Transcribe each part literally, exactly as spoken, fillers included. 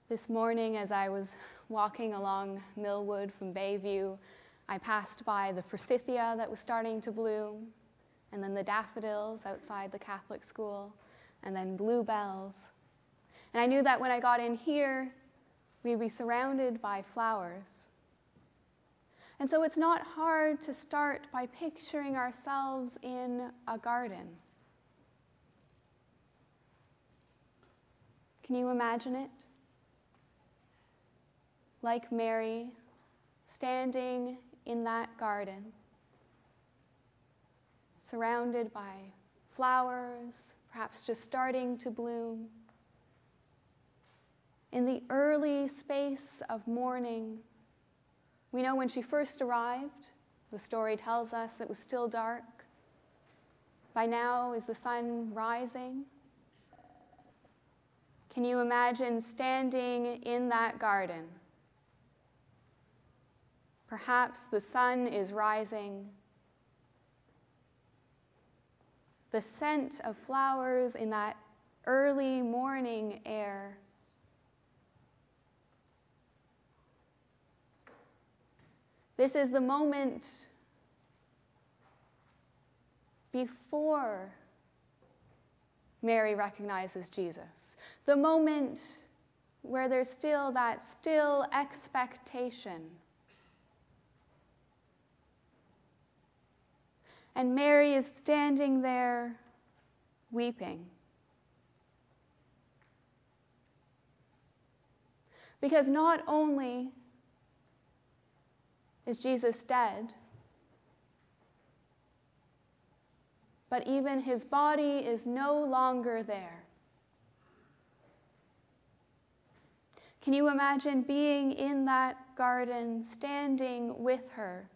This morning, as I was walking along Millwood from Bayview, I passed by the forsythia that was starting to bloom, and then the daffodils outside the Catholic school, and then bluebells. And I knew that when I got in here, we'd be surrounded by flowers. And so it's not hard to start by picturing ourselves in a garden. Can you imagine it? Like Mary, standing in that garden, surrounded by flowers, perhaps just starting to bloom. In the early space of morning, we know when she first arrived, the story tells us it was still dark. By now, is the sun rising? Can you imagine standing in that garden? Perhaps the sun is rising. The scent of flowers in that early morning air. This is the moment before Mary recognizes Jesus. The moment where there's still that still expectation. And Mary is standing there weeping. Because not only is Jesus dead, but even his body is no longer there. Can you imagine being in that garden, standing with her?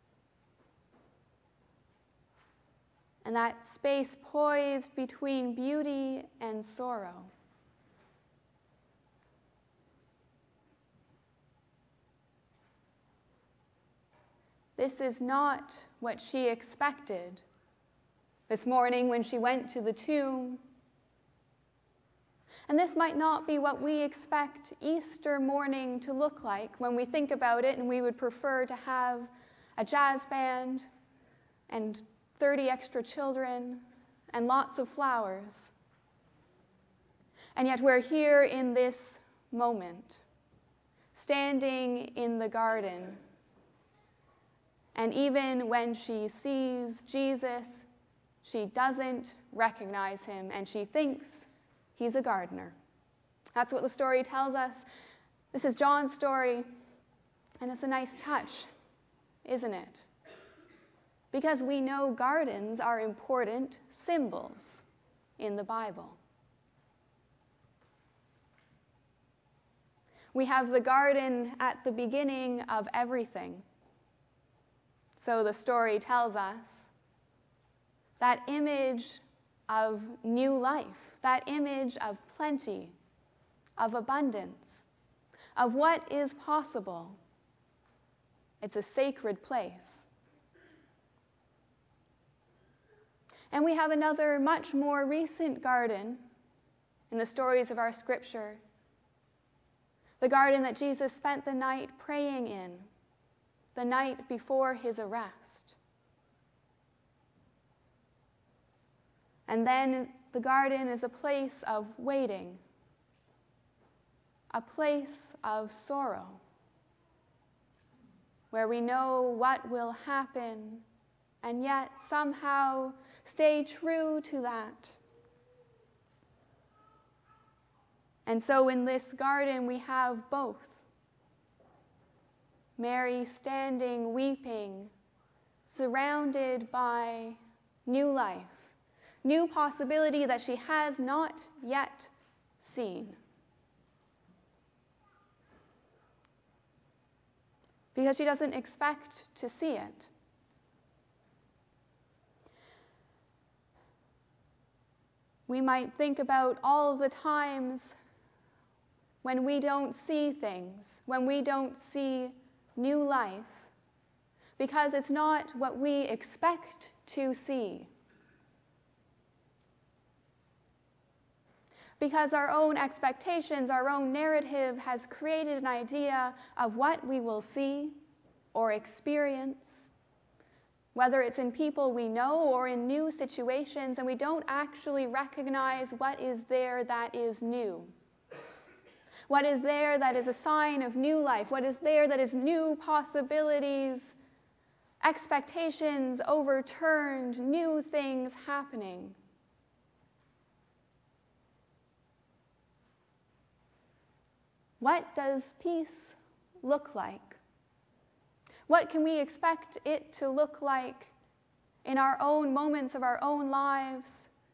And that space poised between beauty and sorrow. This is not what she expected this morning when she went to the tomb. And this might not be what we expect Easter morning to look like when we think about it, and we would prefer to have a jazz band and thirty extra children and lots of flowers. And yet we're here in this moment, standing in the garden. And even when she sees Jesus, she doesn't recognize him, and she thinks he's a gardener. That's what the story tells us. This is John's story, and it's a nice touch, isn't it? Because we know gardens are important symbols in the Bible. We have the garden at the beginning of everything. So the story tells us that image of new life, that image of plenty, of abundance, of what is possible. It's a sacred place. And we have another much more recent garden in the stories of our scripture, the garden that Jesus spent the night praying in, the night before his arrest. And then the garden is a place of waiting, a place of sorrow, where we know what will happen, and yet somehow stay true to that. And so in this garden we have both. Mary standing, weeping, surrounded by new life, new possibility that she has not yet seen. Because she doesn't expect to see it. We might think about all of the times when we don't see things, when we don't see new life, because it's not what we expect to see. Because our own expectations, our own narrative has created an idea of what we will see or experience, whether it's in people we know or in new situations, and we don't actually recognize what is there that is new. What is there that is a sign of new life? What is there that is new possibilities, expectations overturned, new things happening? What does peace look like? What can we expect it to look like in our own moments of our own lives,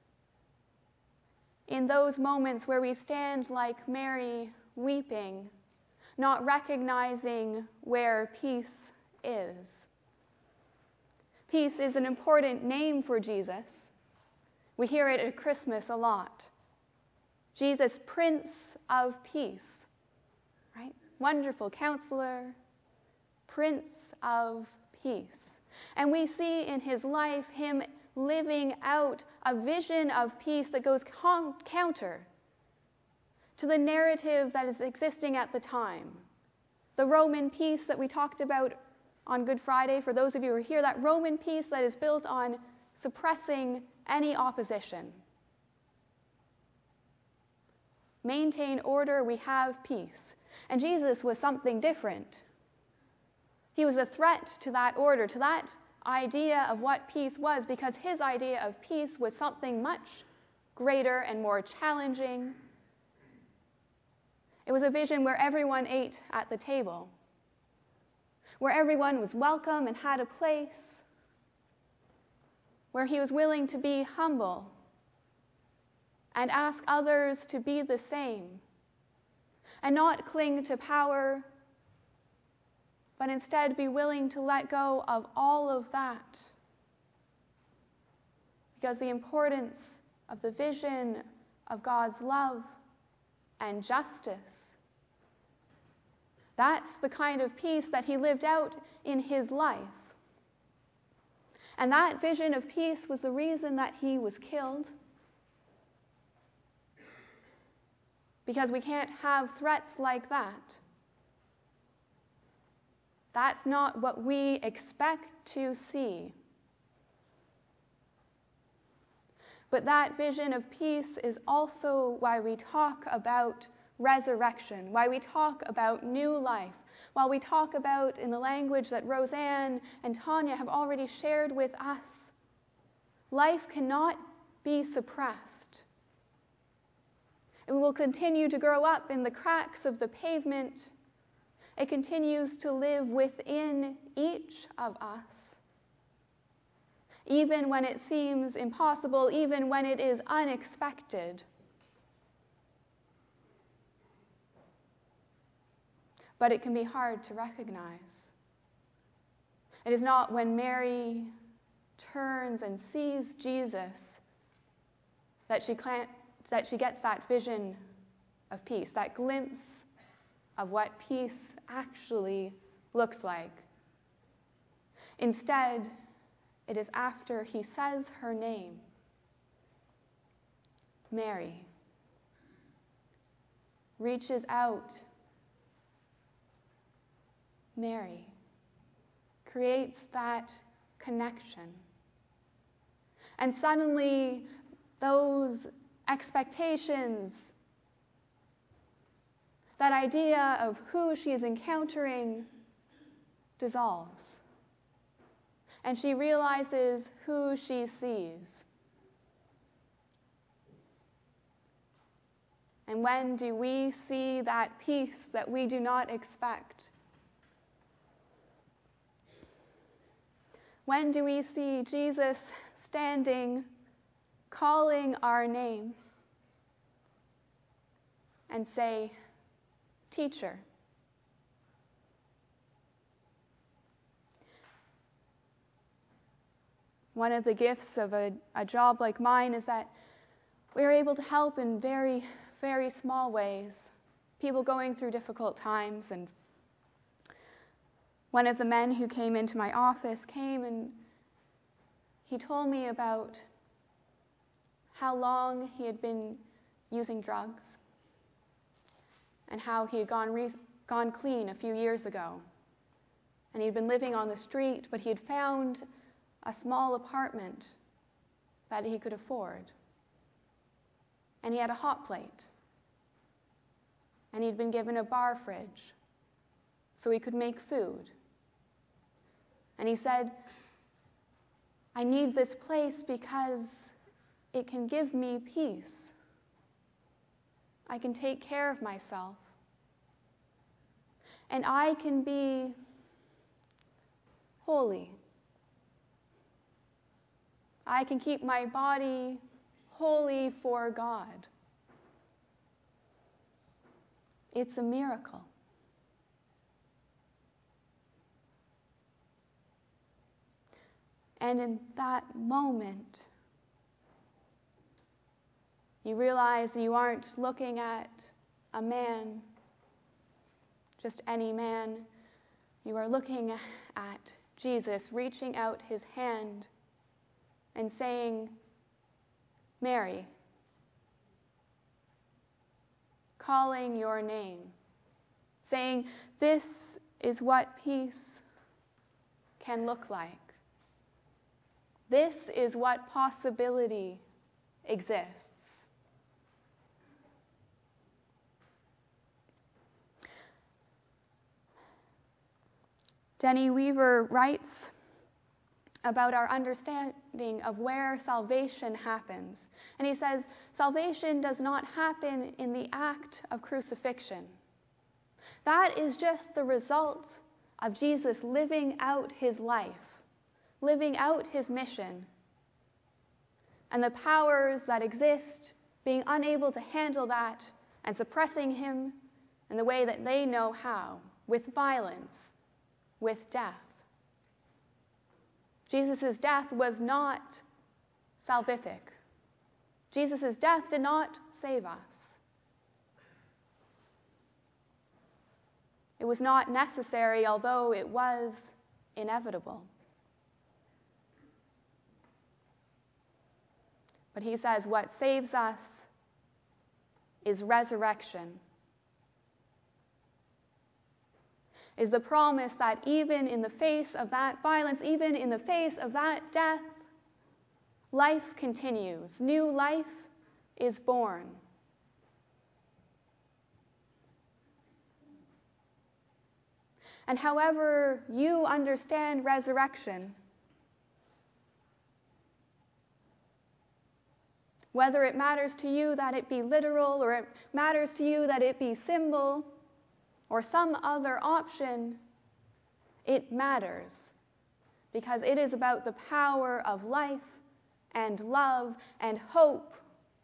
in those moments where we stand like Mary, weeping, not recognizing where peace is? Peace is an important name for Jesus. We hear it at Christmas a lot. Jesus, Prince of Peace, right? Wonderful Counselor, Prince of Peace. And we see in his life him living out a vision of peace that goes con- counter to the narrative that is existing at the time. The Roman peace that we talked about on Good Friday, for those of you who are here, that Roman peace that is built on suppressing any opposition. Maintain order, we have peace. And Jesus was something different. He was a threat to that order, to that idea of what peace was, because his idea of peace was something much greater and more challenging. It was a vision where everyone ate at the table, where everyone was welcome and had a place, where he was willing to be humble and ask others to be the same, and not cling to power, but instead be willing to let go of all of that. Because the importance of the vision of God's love and justice, that's the kind of peace that he lived out in his life. And that vision of peace was the reason that he was killed. Because we can't have threats like that. That's not what we expect to see. But that vision of peace is also why we talk about resurrection, why we talk about new life, while we talk about, in the language that Roseanne and Tanya have already shared with us, life cannot be suppressed. It will continue to grow up in the cracks of the pavement. It continues to live within each of us, even when it seems impossible, even when it is unexpected. But it can be hard to recognize. It is not when Mary turns and sees Jesus that she can't that she gets that vision of peace, that glimpse of what peace actually looks like. Instead, it is after he says her name, Mary, reaches out, Mary, creates that connection. And suddenly, those expectations, that idea of who she is encountering, dissolves. And she realizes who she sees. And when do we see that peace that we do not expect? When do we see Jesus standing, calling our name, and say, Teacher? One of the gifts of a, a job like mine is that we are able to help in very, very small ways. People going through difficult times. And one of the men who came into my office came and he told me about how long he had been using drugs, and how he had gone, re- gone clean a few years ago. And he'd been living on the street, but he had found a small apartment that he could afford. And he had a hot plate. And he'd been given a bar fridge so he could make food. And he said, I need this place because it can give me peace. I can take care of myself. And I can be holy. I can keep my body holy for God. It's a miracle. And in that moment, you realize you aren't looking at a man, just any man. You are looking at Jesus reaching out his hand and saying, Mary, calling your name, saying, this is what peace can look like. This is what possibility exists. Denny Weaver writes about our understanding of where salvation happens. And he says, salvation does not happen in the act of crucifixion. That is just the result of Jesus living out his life, living out his mission, and the powers that exist being unable to handle that and suppressing him in the way that they know how, with violence, with death. Jesus' death was not salvific. Jesus' death did not save us. It was not necessary, although it was inevitable. But he says what saves us is resurrection, is the promise that even in the face of that violence, even in the face of that death, life continues. New life is born. And however you understand resurrection, whether it matters to you that it be literal, or it matters to you that it be symbol, or some other option, it matters, because it is about the power of life and love and hope,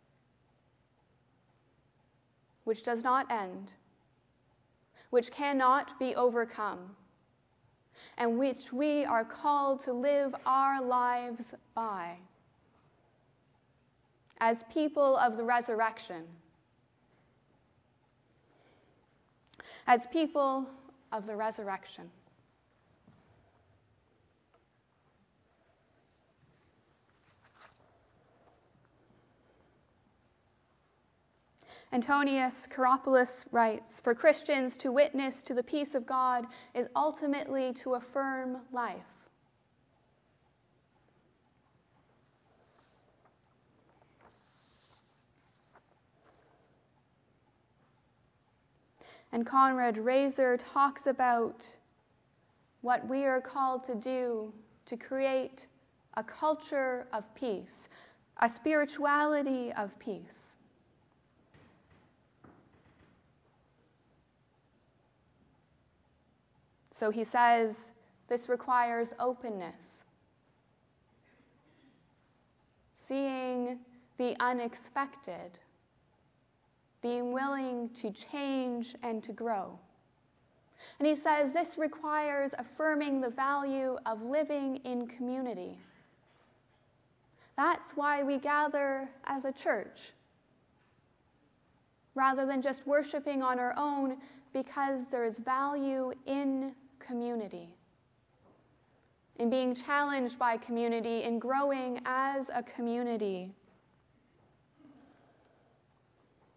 which does not end, which cannot be overcome, and which we are called to live our lives by, as people of the resurrection, as people of the resurrection. Antonius Karopoulos writes, for Christians to witness to the peace of God is ultimately to affirm life. And Conrad Reiser talks about what we are called to do to create a culture of peace, a spirituality of peace. So he says this requires openness, seeing the unexpected, being willing to change and to grow. And he says this requires affirming the value of living in community. That's why we gather as a church, rather than just worshiping on our own, because there is value in community, in being challenged by community, in growing as a community.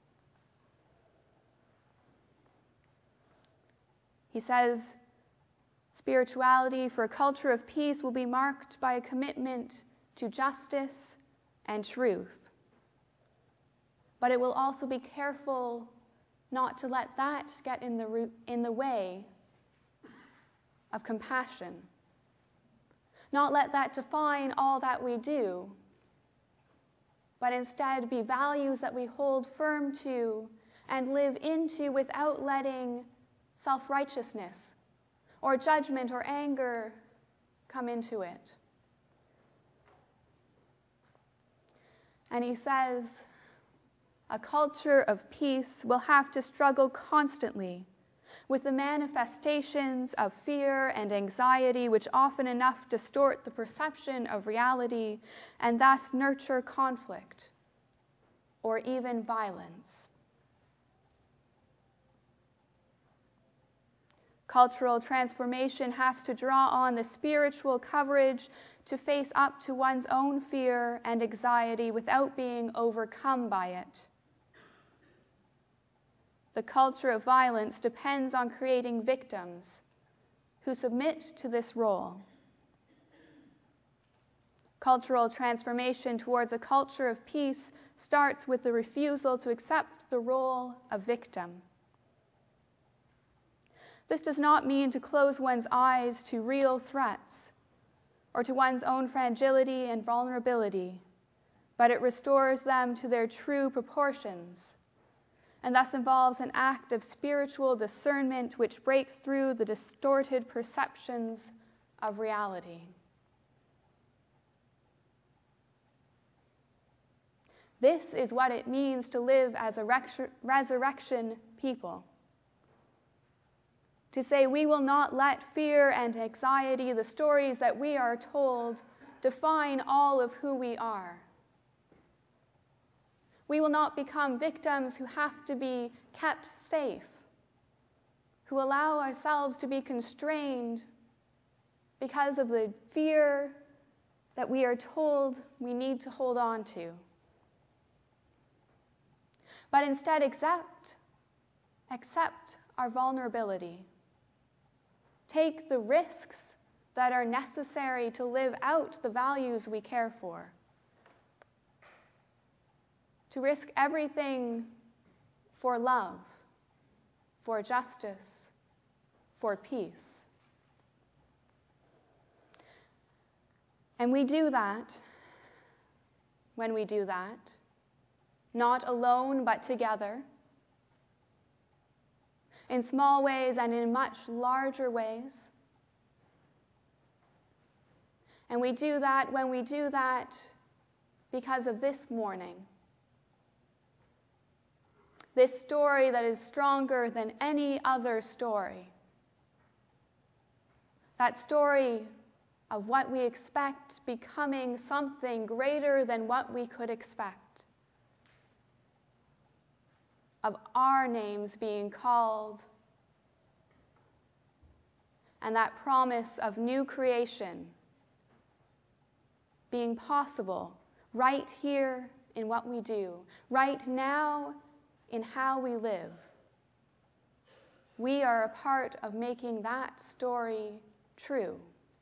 He says, spirituality for a culture of peace will be marked by a commitment to justice and truth. But it will also be careful not to let that get in the, in the way of compassion. Not let that define all that we do, but instead be values that we hold firm to and live into without letting self-righteousness or judgment or anger come into it. And he says, a culture of peace will have to struggle constantly with the manifestations of fear and anxiety which often enough distort the perception of reality and thus nurture conflict or even violence. Cultural transformation has to draw on the spiritual courage to face up to one's own fear and anxiety without being overcome by it. The culture of violence depends on creating victims who submit to this role. Cultural transformation towards a culture of peace starts with the refusal to accept the role of victim. This does not mean to close one's eyes to real threats or to one's own fragility and vulnerability, but it restores them to their true proportions, and thus involves an act of spiritual discernment which breaks through the distorted perceptions of reality. This is what it means to live as a resurrection people. To say we will not let fear and anxiety, the stories that we are told, define all of who we are. We will not become victims who have to be kept safe, who allow ourselves to be constrained because of the fear that we are told we need to hold on to. But instead accept, accept our vulnerability. Take the risks that are necessary to live out the values we care for. To risk everything for love, for justice, for peace. And we do that, when we do that, not alone but together, in small ways and in much larger ways. And we do that when we do that because of this morning. This story that is stronger than any other story. That story of what we expect becoming something greater than what we could expect. Of our names being called. And that promise of new creation being possible right here in what we do, right now in how we live. We are a part of making that story true.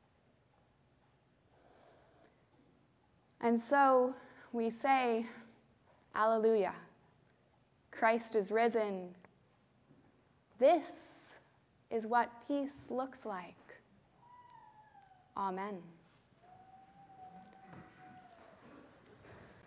And so we say, Alleluia, Christ is risen. This is what peace looks like. Amen.